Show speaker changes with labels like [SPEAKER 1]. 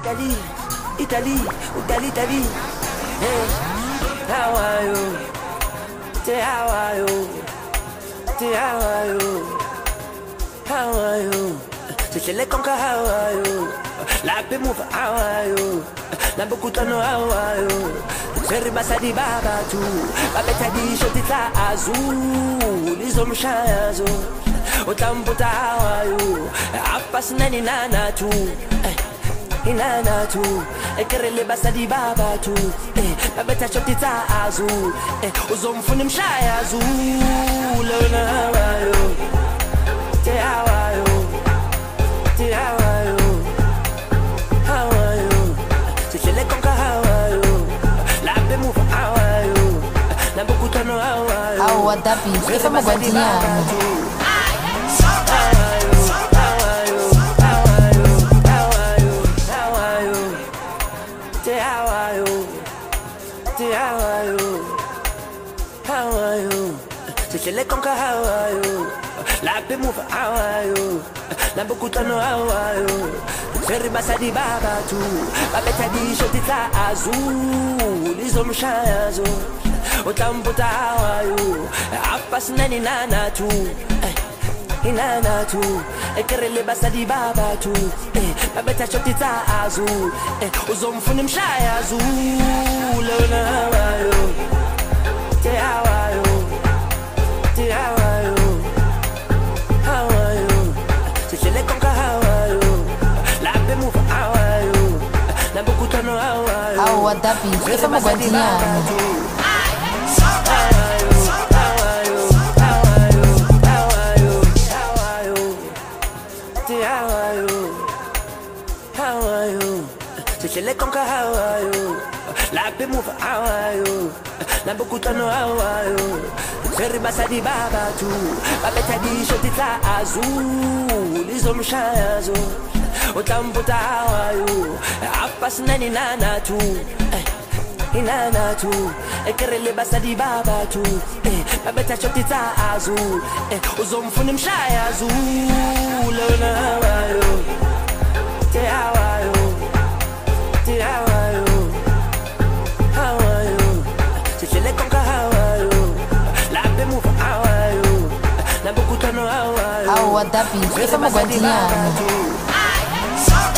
[SPEAKER 1] Italy, Italy, Italy, Italy. Hey, how are you? Say how are you? Say how are you? How are you? Say le conca, how are you? La pe move, how are you? La bokutano, how are you? Seri basadi baba tu, babeta di shotita azul, lizom shayazo. Otambuta, how are you? Apas nani nana tu, inana tu. Ekerele basadi baba tu, babeta shotita azul, uzom funim shayazo. Lona, how are you? Say how are you? Say how are you? How are you? Say le conca, how are you? La be move, how are you? La bokutano, how are you?
[SPEAKER 2] Au wadapi, ifa magwantinya.
[SPEAKER 1] Le conca, how are you? La be move, how are you? La bokutano, how are you? Seri basadi baba tu, babeta di shotita azul, lizom shayazo. Otambuta, how are you? Apas nani nana tu, inana tu. Ekerele basadi baba tu, babeta shotita azul, uzom funim shayazo. Lona, how are you? Say how are you? Say how are you? How are you? Say le conca, how are you? La be move, how are you? La bokutano, how are you?
[SPEAKER 2] Au wadapi, ifa magwantinya.
[SPEAKER 1] Le conca, how are you? La be move, how are you? La bokutano, how are you? Seri basadi baba tu, babeta di shotita azul, lizom shayazo. Otambuta, how are you? Apas nani nana tu, inana tu. Ekerele basadi baba tu, babeta shotita azul, uzom funim shayazo. Lona, how are you? Say how are you? Say how are you? How are you? Say le conca, how are you? La be move, how are you? La bokutano, how are you?
[SPEAKER 2] Au wadapi, ifa magwantinya.